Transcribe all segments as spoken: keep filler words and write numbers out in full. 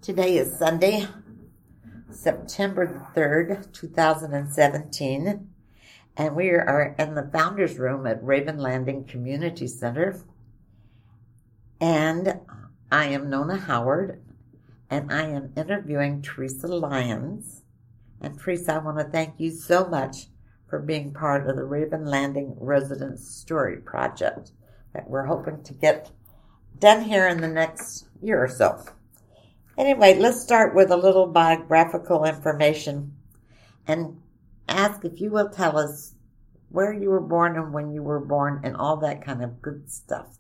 Today is Sunday, September third, two thousand seventeen, and we are in the Founders Room at Raven Landing Community Center. And I am Nona Howard, and I am interviewing Teresa Lyons. And Teresa, I want to thank you so much for being part of the Raven Landing Residence Story Project that we're hoping to get done here in the next year or so. Anyway, let's start with a little biographical information and ask if you will tell us where you were born and when you were born and all that kind of good stuff.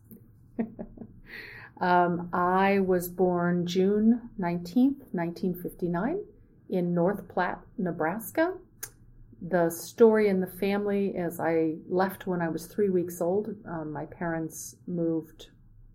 um, I was born June nineteenth, nineteen fifty-nine in North Platte, Nebraska. The story in the family is I left when I was three weeks old. Um, my parents moved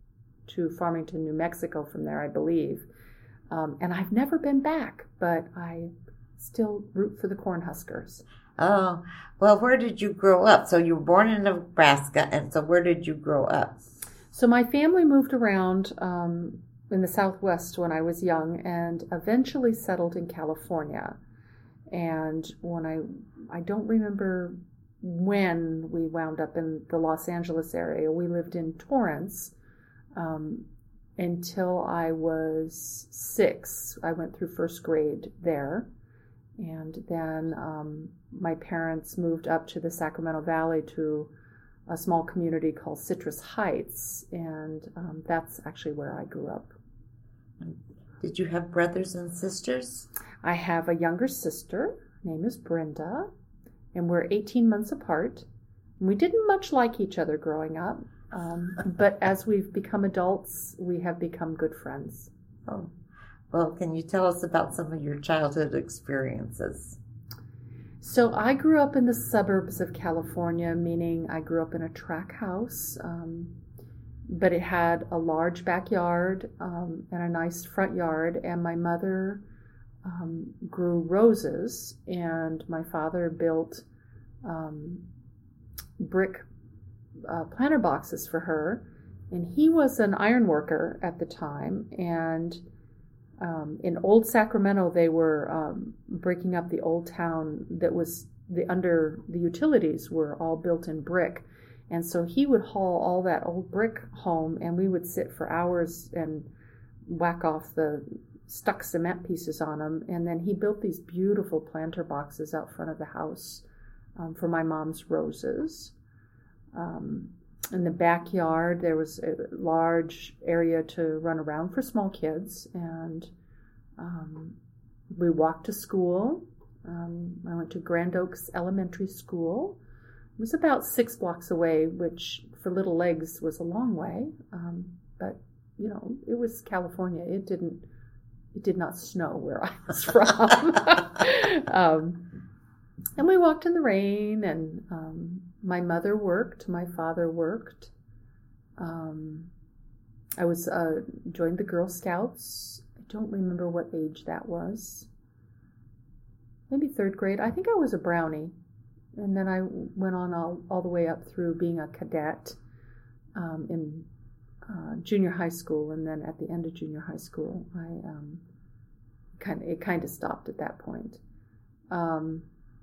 to Farmington, New Mexico from there, I believe. Um, and I've never been back, but I still root for the Cornhuskers. Oh, well, where did you grow up? So you were born in Nebraska, and so where did you grow up? So my family moved around um, in the Southwest when I was young and eventually settled in California. And when I, I don't remember when we wound up in the Los Angeles area. We lived in Torrance um, until I was six. I went through first grade there. And then um, my parents moved up to the Sacramento Valley to a small community called Citrus Heights. And um, that's actually where I grew up. Did you have brothers and sisters? I have a younger sister. Her name is Brenda. And we're eighteen months apart. We didn't much like each other growing up. Um, but as we've become adults, we have become good friends. Oh, well, can you tell us about some of your childhood experiences? So I grew up in the suburbs of California, meaning I grew up in a tract house, um, but it had a large backyard um, and a nice front yard, and my mother um, grew roses, and my father built um, brick Uh, planter boxes for her, and he was an iron worker at the time. And um, in old Sacramento, they were um, breaking up the old town that was the under the utilities were all built in brick, and so he would haul all that old brick home, and we would sit for hours and whack off the stuck cement pieces on them. And then he built these beautiful planter boxes out front of the house um, for my mom's roses. Um, in the backyard, there was a large area to run around for small kids, and um, we walked to school. Um, I went to Grand Oaks Elementary School. It was about six blocks away, which for little legs was a long way, um, but you know, it was California. It didn't, it did not snow where I was from. um, and we walked in the rain, and um, my mother worked, my father worked. Um, I was uh, joined the Girl Scouts. I don't remember what age that was. Maybe third grade. I think I was a brownie. And then I went on all, all the way up through being a cadet um, in uh, junior high school. And then at the end of junior high school, I um, kind of it kind of stopped at that point. Um,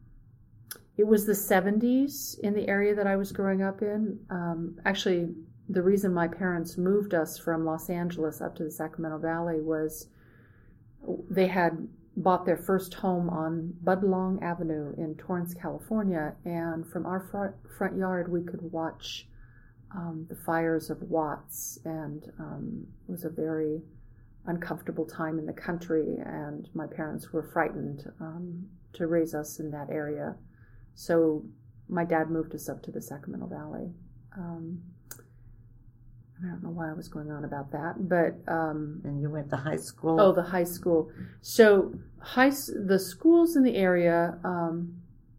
It was the seventies in the area that I was growing up in. Um, actually, the reason my parents moved us from Los Angeles up to the Sacramento Valley was they had bought their first home on Budlong Avenue in Torrance, California, and from our front, front yard we could watch um, the fires of Watts, and um, it was a very uncomfortable time in the country, and my parents were frightened um, to raise us in that area. So my dad moved us up to the Sacramento Valley. Um, I don't know why I was going on about that, but... Um, and you went to high school? Oh, the high school. So high, the schools in the area, um,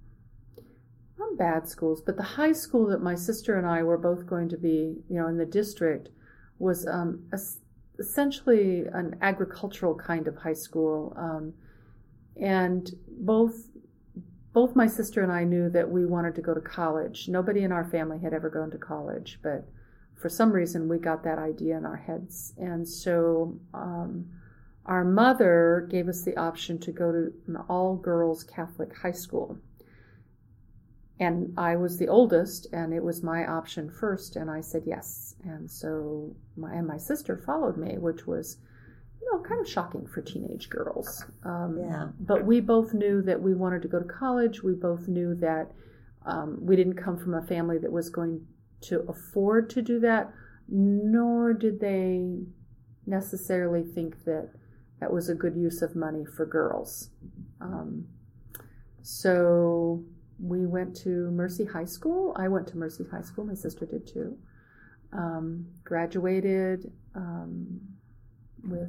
not bad schools, but the high school that my sister and I were both going to be, you know, in the district was um, a, essentially an agricultural kind of high school. Um, and both... Both my sister and I knew that we wanted to go to college. Nobody in our family had ever gone to college, but for some reason we got that idea in our heads. And so um, our mother gave us the option to go to an all-girls Catholic high school. And I was the oldest, and it was my option first, and I said yes. And so my and my sister followed me, which was, you know, kind of shocking for teenage girls. Um, Yeah. But we both knew that we wanted to go to college. We both knew that um, we didn't come from a family that was going to afford to do that, nor did they necessarily think that that was a good use of money for girls. Um, so we went to Mercy High School. I went to Mercy High School. My sister did too. Um, graduated um, with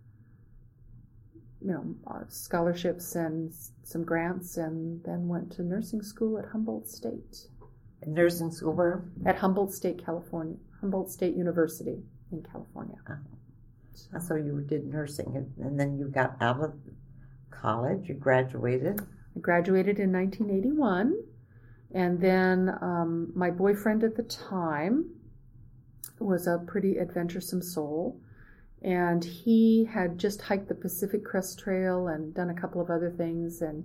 you know uh, scholarships and some grants, and then went to nursing school at Humboldt State. Nursing school where? At Humboldt State, California. Humboldt State University in California. Oh. So you did nursing, and then you got out of college. You graduated. I graduated in nineteen eighty-one, and then um, my boyfriend at the time was a pretty adventuresome soul, and he had just hiked the Pacific Crest Trail and done a couple of other things, and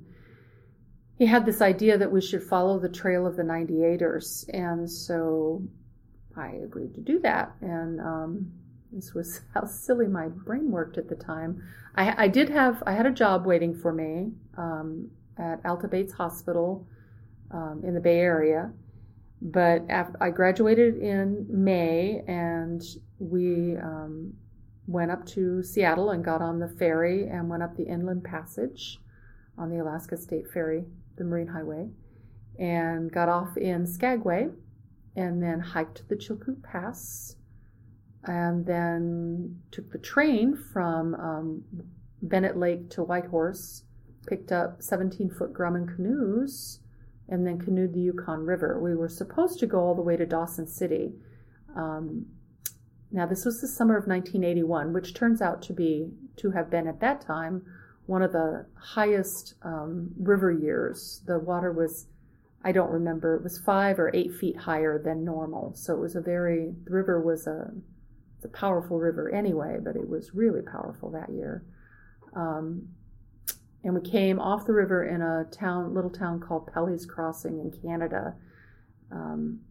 he had this idea that we should follow the trail of the ninety-eighters, and so I agreed to do that, and um, this was how silly my brain worked at the time. I, I did have, I had a job waiting for me, um, at Alta Bates Hospital um, in the Bay Area. But after I graduated in May, and we um, went up to Seattle and got on the ferry and went up the Inland Passage on the Alaska State Ferry, the Marine Highway, and got off in Skagway, and then hiked the Chilkoot Pass, and then took the train from um, Bennett Lake to Whitehorse, picked up seventeen-foot Grumman canoes, and then canoed the Yukon River. We were supposed to go all the way to Dawson City. Um, now, this was the summer of nineteen eighty-one, which turns out to be, to have been at that time, one of the highest um, river years. The water was, I don't remember, it was five or eight feet higher than normal. So it was a very, the river was a, it's a powerful river anyway, but it was really powerful that year. Um, And we came off the river in a town, little town called Pelly's Crossing in Canada. Um,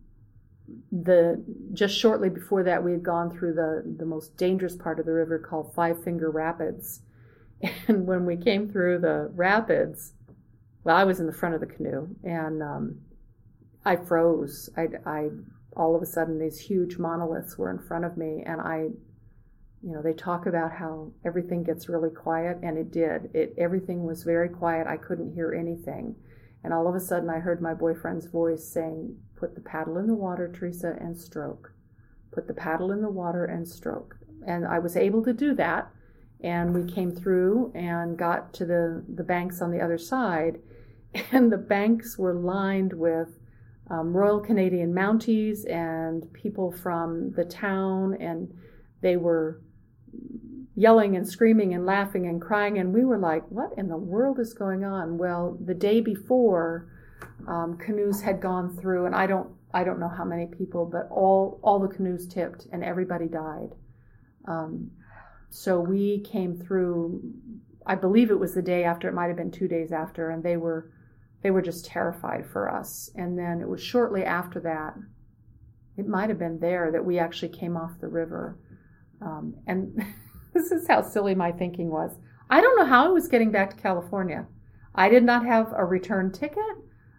the just shortly before that, we had gone through the, the most dangerous part of the river called Five Finger Rapids. And when we came through the rapids, well, I was in the front of the canoe, and um, I froze. I, I all of a sudden, these huge monoliths were in front of me, and I. You know, they talk about how everything gets really quiet, and it did. It everything was very quiet. I couldn't hear anything. And all of a sudden, I heard my boyfriend's voice saying, "Put the paddle in the water, Teresa, and stroke. Put the paddle in the water and stroke." And I was able to do that, and we came through and got to the, the banks on the other side, and the banks were lined with um, Royal Canadian Mounties and people from the town, and they were yelling and screaming and laughing and crying, and we were like, what in the world is going on? Well, the day before, um, canoes had gone through, and I don't I don't know how many people, but all, all the canoes tipped, and everybody died. Um, so we came through, I believe it was the day after, it might have been two days after, and they were they were just terrified for us. And then it was shortly after that, it might have been there, that we actually came off the river. Um, and this is how silly my thinking was. I don't know how I was getting back to California. I did not have a return ticket.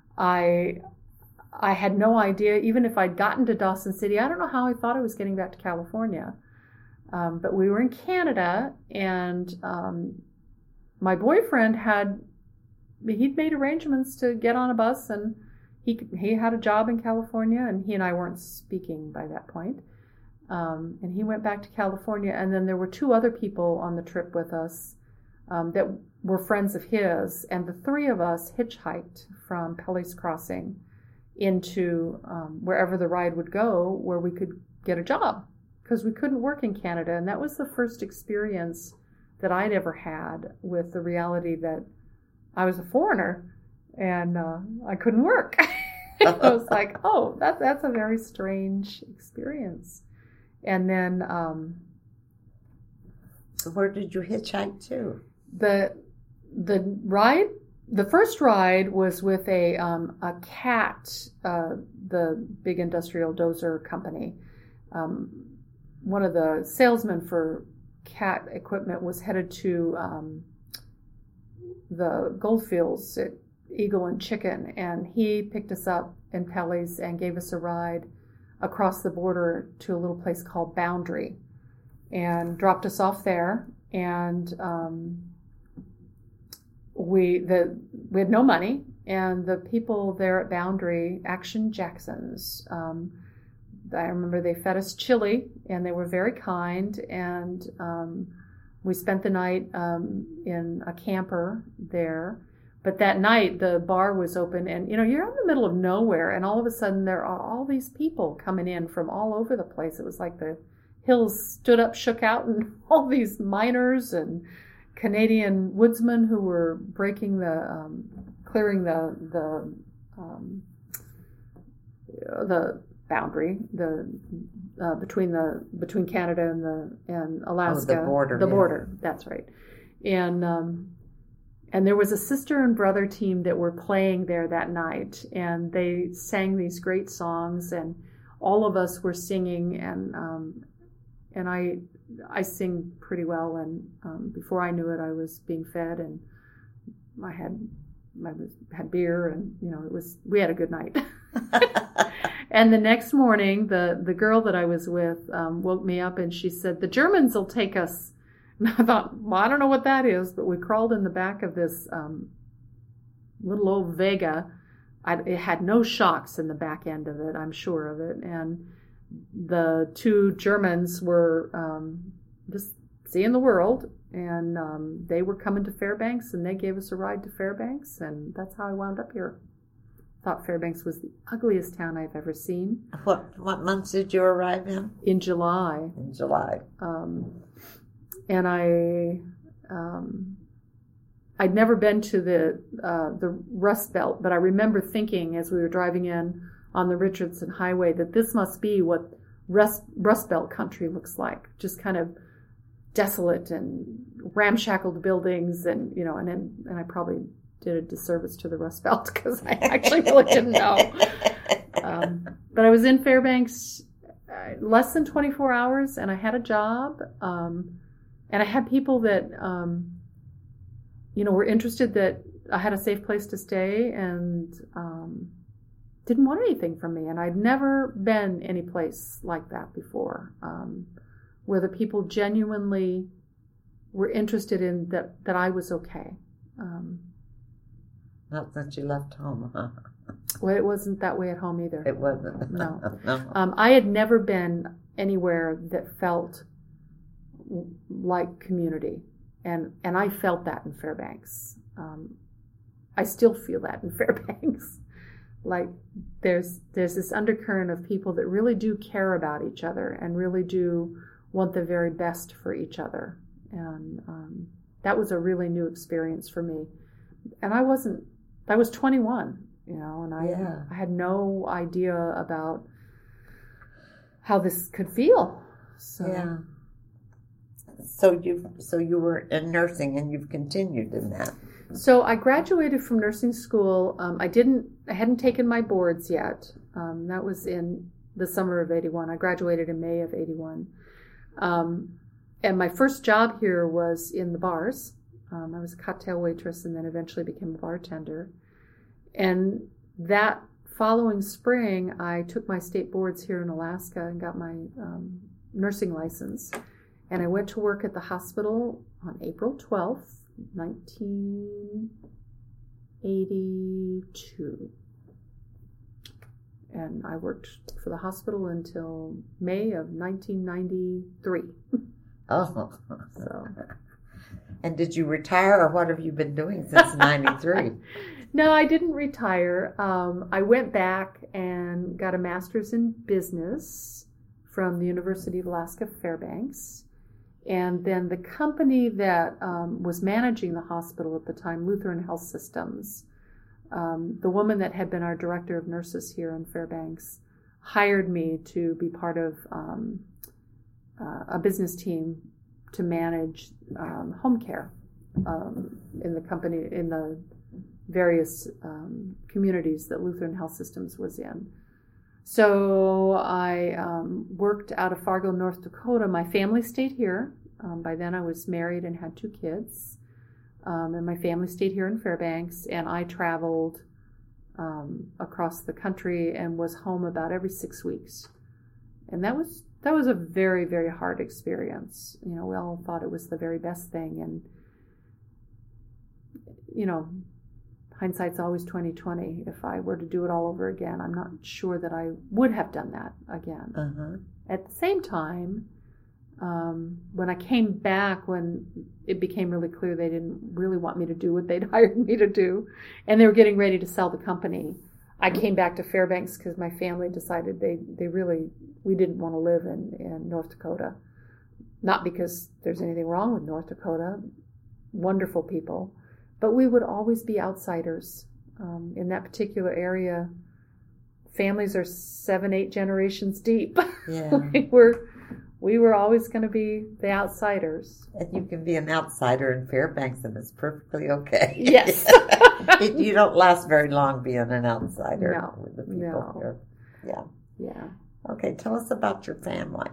I I had no idea, even if I'd gotten to Dawson City, I don't know how I thought I was getting back to California. Um, but we were in Canada, and um, my boyfriend had, he'd made arrangements to get on a bus, and he he had a job in California, and he and I weren't speaking by that point. Um, and he went back to California, and then there were two other people on the trip with us um, that were friends of his, and the three of us hitchhiked from Pelly's Crossing into um, wherever the ride would go, where we could get a job, because we couldn't work in Canada, and that was the first experience that I'd ever had with the reality that I was a foreigner, and uh, I couldn't work. I was like, oh, that, that's a very strange experience. And then um, So where did you hitchhike to? The the ride, the first ride was with a um, a CAT, uh, the big industrial dozer company. Um, one of the salesmen for CAT equipment was headed to um, the goldfields at Eagle and Chicken, and he picked us up in Pelly's and gave us a ride across the border to a little place called Boundary, and dropped us off there. And um, we the we had no money, and the people there at Boundary, Action Jacksons, um, I remember they fed us chili, and they were very kind, and um, we spent the night um, in a camper there. But that night, the bar was open, and, you know, you're in the middle of nowhere, and all of a sudden there are all these people coming in from all over the place. It was like the hills stood up, shook out, and all these miners and Canadian woodsmen who were breaking the, um, clearing the, the, um, the boundary, the uh, between the between Canada and the and Alaska, oh, the border, the yeah. border. That's right, and. Um, And there was a sister and brother team that were playing there that night, and they sang these great songs, and all of us were singing, and um, and I I sing pretty well, and um, before I knew it, I was being fed, and I had I was, had beer, and you know it was we had a good night. And the next morning, the the girl that I was with um, woke me up, and she said, "The Germans will take us." And I thought, well, I don't know what that is, but we crawled in the back of this um, little old Vega. I, it had no shocks in the back end of it, I'm sure of it. And the two Germans were um, just seeing the world, and um, they were coming to Fairbanks, and they gave us a ride to Fairbanks, and that's how I wound up here. Thought Fairbanks was the ugliest town I've ever seen. What what months did you arrive in? In July. In July. Um, And I, um, I'd never been to the uh, the Rust Belt, but I remember thinking as we were driving in on the Richardson Highway that this must be what Rust, Rust Belt country looks like. Just kind of desolate and ramshackled buildings, and you know, and and I probably did a disservice to the Rust Belt because I actually really didn't know. Um, but I was in Fairbanks uh, less than twenty-four hours, and I had a job. Um, And I had people that, um, you know, were interested that I had a safe place to stay, and um, didn't want anything from me. And I'd never been any place like that before, um, where the people genuinely were interested in that, that I was okay. Um, Not since you left home, huh? Well, it wasn't that way at home either. It wasn't. No. No. Um, I had never been anywhere that felt like community, and and I felt that in Fairbanks. Um, I still feel that in Fairbanks. Like there's there's this undercurrent of people that really do care about each other and really do want the very best for each other, and um, that was a really new experience for me. And I wasn't. I was twenty-one, you know, and I yeah. I had no idea about how this could feel. So. Yeah. So you so you were in nursing, and you've continued in that. So I graduated from nursing school. Um, I didn't. I hadn't taken my boards yet. Um, that was in the summer of eighty-one. I graduated in May of eighty-one. Um, and my first job here was in the bars. Um, I was a cocktail waitress, and then eventually became a bartender. And that following spring, I took my state boards here in Alaska and got my um, nursing license. And I went to work at the hospital on April twelfth, nineteen eighty-two. And I worked for the hospital until May of nineteen ninety-three. Oh. So. And did you retire, or what have you been doing since ninety-three? No, I didn't retire. Um, I went back and got a master's in business from the University of Alaska Fairbanks. And then the company that um, was managing the hospital at the time, Lutheran Health Systems, um, the woman that had been our director of nurses here in Fairbanks, hired me to be part of um, uh, a business team to manage um, home care um, in the company, in the various um, communities that Lutheran Health Systems was in. So I um, worked out of Fargo, North Dakota. My family stayed here. Um, by then I was married and had two kids. Um, and my family stayed here in Fairbanks, and I traveled um, across the country and was home about every six weeks. And that was that was a very, very hard experience. You know, we all thought it was the very best thing. And, you know, hindsight's always twenty twenty. If I were to do it all over again, I'm not sure that I would have done that again. Uh-huh. At the same time, um, when I came back, when it became really clear they didn't really want me to do what they'd hired me to do, and they were getting ready to sell the company, I came back to Fairbanks because my family decided they, they really, we didn't want to live in, in North Dakota. Not because there's anything wrong with North Dakota, wonderful people, but we would always be outsiders. Um, in that particular area, families are seven, eight generations deep. Yeah. we were we were always going to be the outsiders. And you can be an outsider in Fairbanks, and it's perfectly okay. Yes. You don't last very long being an outsider No, with the people no. here. Yeah. Yeah. Okay, tell us about your family.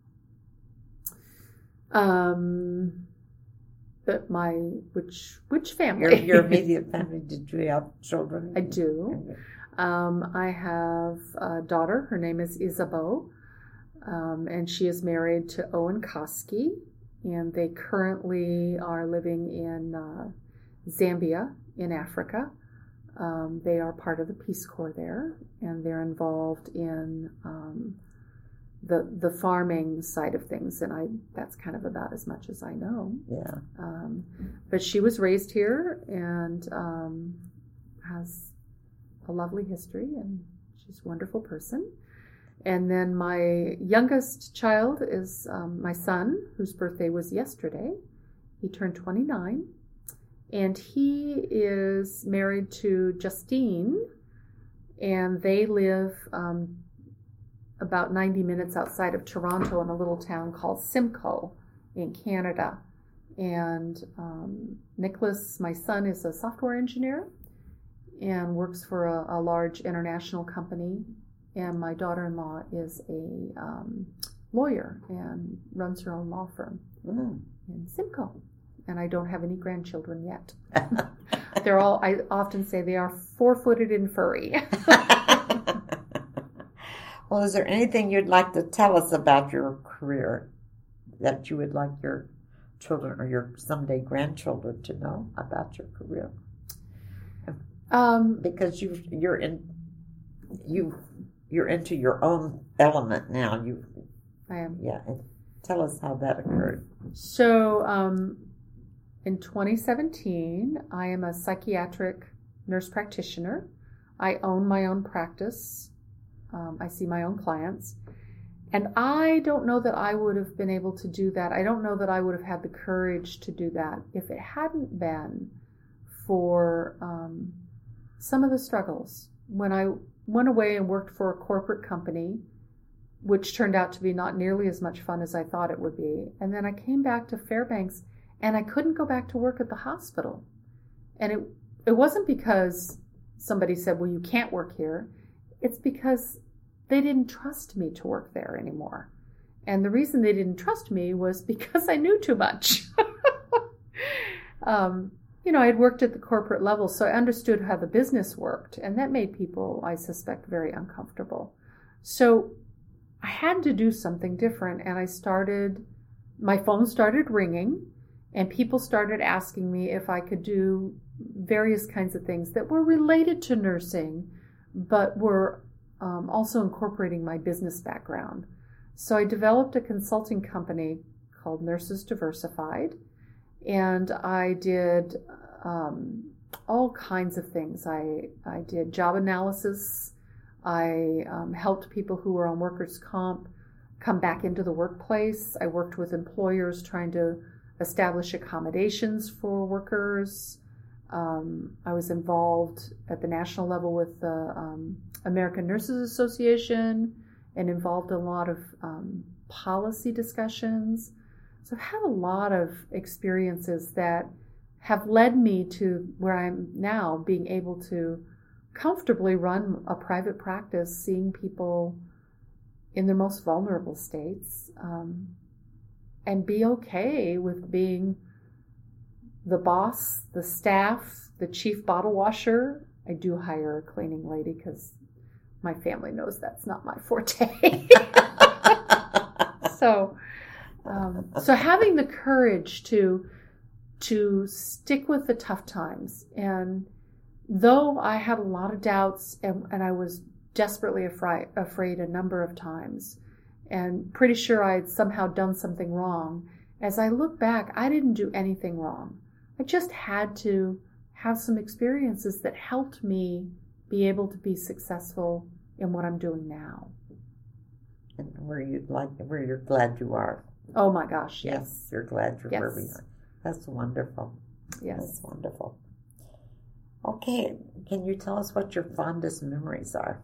Um, but my which which family? Your your immediate family. Did you have children? I do. Um, I have a daughter. Her name is Isabeau, um, and she is married to Owen Koski, and they currently are living in uh, Zambia in Africa. Um, they are part of the Peace Corps there, and they're involved in um, the the farming side of things, and I that's kind of about as much as I know. Yeah. Um, but she was raised here and um, has a lovely history, and she's a wonderful person. And then my youngest child is um, my son, whose birthday was yesterday. He turned twenty-nine, and he is married to Justine, and they live um, about ninety minutes outside of Toronto in a little town called Simcoe in Canada. And um, Nicholas, my son, is a software engineer and works for a, a large international company. And my daughter-in-law is a um, lawyer and runs her own law firm Mm. in Simcoe. And I don't have any grandchildren yet. They're all, I often say they are four-footed and furry. Well, is there anything you'd like to tell us about your career that you would like your children or your someday grandchildren to know about your career? Um, Because you you're in you you're into your own element now. You I am. yeah. Tell us how that occurred. So, um, in twenty seventeen, I am a psychiatric nurse practitioner. I own my own practice. Um, I see my own clients. And I don't know that I would have been able to do that. I don't know that I would have had the courage to do that if it hadn't been for um, some of the struggles. When I went away and worked for a corporate company, which turned out to be not nearly as much fun as I thought it would be. And then I came back to Fairbanks, and I couldn't go back to work at the hospital. And it it wasn't because somebody said, well, you can't work here. It's because they didn't trust me to work there anymore. And the reason they didn't trust me was because I knew too much. um, you know, I had worked at the corporate level, so I understood how the business worked. And that made people, I suspect, very uncomfortable. So I had to do something different, and I started, my phone started ringing, and people started asking me if I could do various kinds of things that were related to nursing, but were um, also incorporating my business background. So I developed a consulting company called Nurses Diversified, and I did um, all kinds of things. I, I did job analysis. I um, helped people who were on workers' comp come back into the workplace. I worked with employers trying to establish accommodations for workers. Um, I was involved at the national level with the um, American Nurses Association and involved in a lot of um, policy discussions. So I've had a lot of experiences that have led me to where I'm now, being able to comfortably run a private practice, seeing people in their most vulnerable states, um, and be okay with being the boss, the staff, the chief bottle washer. I do hire a cleaning lady because my family knows that's not my forte. so, um, so having the courage to to stick with the tough times, and though I had a lot of doubts, and, and I was desperately afraid, afraid a number of times, and pretty sure I had somehow done something wrong, as I look back, I didn't do anything wrong. I just had to have some experiences that helped me be able to be successful in what I'm doing now. And where you like, where you're glad you are. Oh my gosh, yes. Yes, you're glad you're yes. where we are. That's wonderful. Yes. That's wonderful. Okay, can you tell us what your fondest memories are?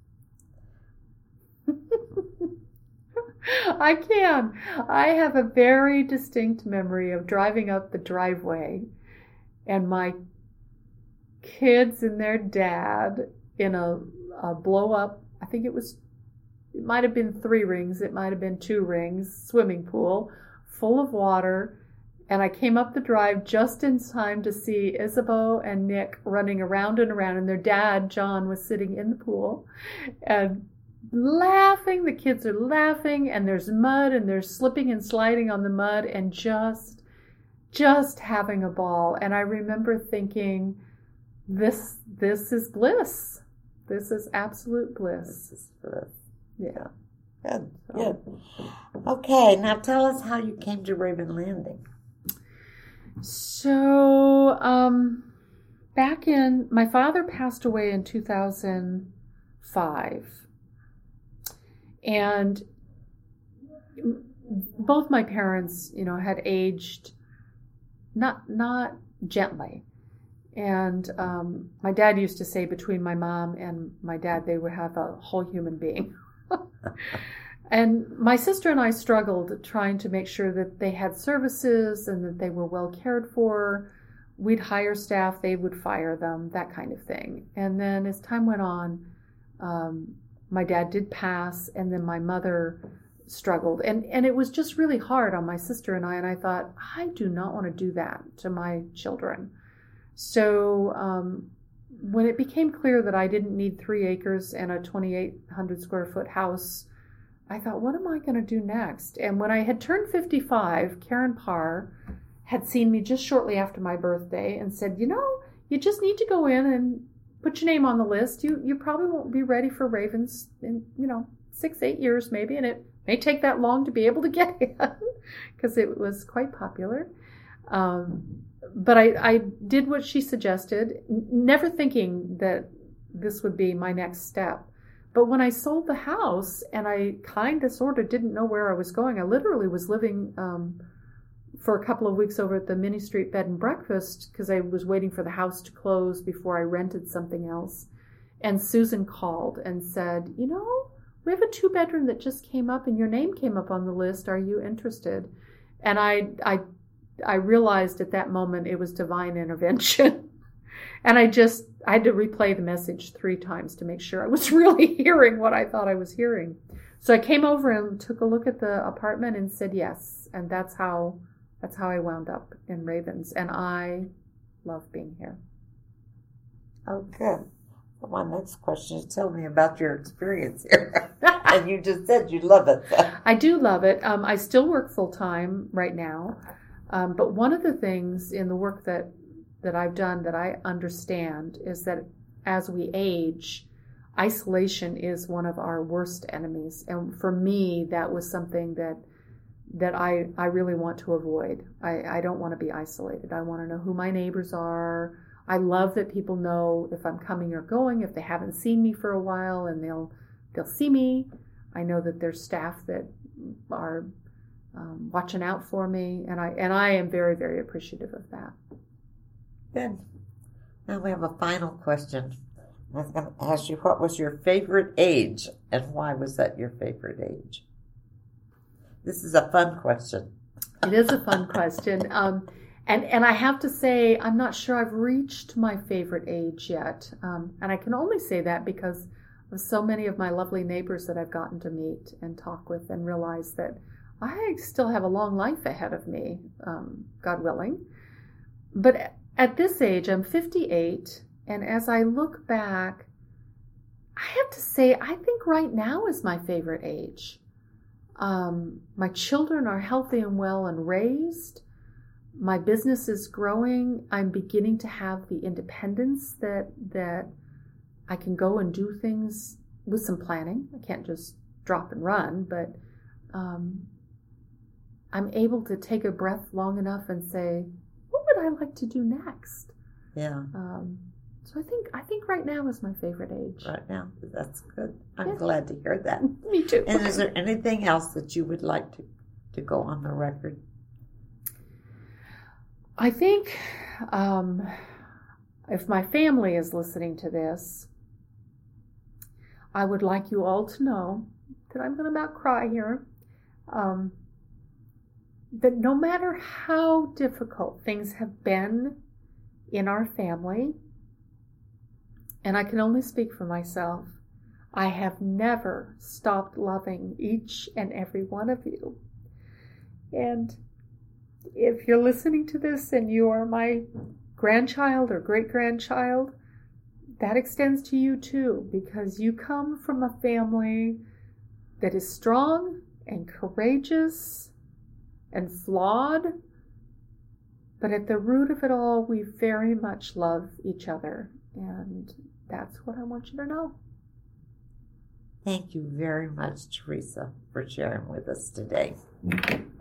I can. I have a very distinct memory of driving up the driveway and my kids and their dad in a, a blow up, I think it was, it might have been three rings, it might have been two rings, swimming pool full of water. And I came up the drive just in time to see Isabeau and Nick running around and around, and their dad, John, was sitting in the pool and laughing. The kids are laughing, and there's mud, and they're slipping and sliding on the mud, and just, just having a ball. And I remember thinking, this, this is bliss. This is absolute bliss. This is bliss. Yeah. Good, good. Okay, now tell us how you came to Raven Landing. So, um, back in, my father passed away in two thousand five, and both my parents, you know, had aged not, not gently. And, um, my dad used to say between my mom and my dad, they would have a whole human being. And my sister and I struggled trying to make sure that they had services and that they were well cared for. We'd hire staff, they would fire them, that kind of thing. And then as time went on, um, my dad did pass, and then my mother struggled. And, and it was just really hard on my sister and I, and I thought, I do not want to do that to my children. So um, when it became clear that I didn't need three acres and a twenty-eight hundred square foot house, I thought, what am I going to do next? And when I had turned fifty-five, Karen Parr had seen me just shortly after my birthday and said, you know, you just need to go in and put your name on the list. You you probably won't be ready for Ravens in, you know, six, eight years maybe, and it may take that long to be able to get in because it was quite popular. Um, but I, I did what she suggested, never thinking that this would be my next step. But when I sold the house and I kind of sort of didn't know where I was going, I literally was living um, for a couple of weeks over at the Mini Street Bed and Breakfast because I was waiting for the house to close before I rented something else. And Susan called and said, you know, we have a two bedroom that just came up and your name came up on the list. Are you interested? And I, I, I realized at that moment it was divine intervention. And I just, I had to replay the message three times to make sure I was really hearing what I thought I was hearing. So I came over and took a look at the apartment and said yes. And that's how, that's how I wound up in Ravens. And I love being here. Oh, good. Well, my next question is tell me about your experience here. And you just said you love it. I do love it. Um, I still work full time right now. Um, but one of the things in the work that that I've done that I understand is that as we age, isolation is one of our worst enemies. And for me, that was something that that I, I really want to avoid. I, I don't want to be isolated. I want to know who my neighbors are. I love that people know if I'm coming or going, if they haven't seen me for a while, and they'll they'll see me. I know that there's staff that are um, watching out for me, and I and I am very, very appreciative of that. Good. Now we have a final question. I was going to ask you, what was your favorite age, and why was that your favorite age? This is a fun question. It is a fun question. Um, and, and I have to say, I'm not sure I've reached my favorite age yet. Um, and I can only say that because of so many of my lovely neighbors that I've gotten to meet and talk with and realize that I still have a long life ahead of me, um, God willing. But at this age, I'm fifty-eight, and as I look back, I have to say, I think right now is my favorite age. Um, my children are healthy and well and raised. My business is growing. I'm beginning to have the independence that that I can go and do things with some planning. I can't just drop and run, but um, I'm able to take a breath long enough and say, what would I like to do next? Yeah. Um, so I think I think right now is my favorite age. Right now, that's good. I'm Yeah. glad to hear that. Me too. And is there anything else that you would like to, to go on the record? I think um, if my family is listening to this, I would like you all to know that I'm going to about cry here. Um, that no matter how difficult things have been in our family, and I can only speak for myself, I have never stopped loving each and every one of you. And if you're listening to this and you are my grandchild or great-grandchild, that extends to you too, because you come from a family that is strong and courageous and flawed, but at the root of it all, we very much love each other, and that's what I want you to know. Thank you very much, Teresa, for sharing with us today.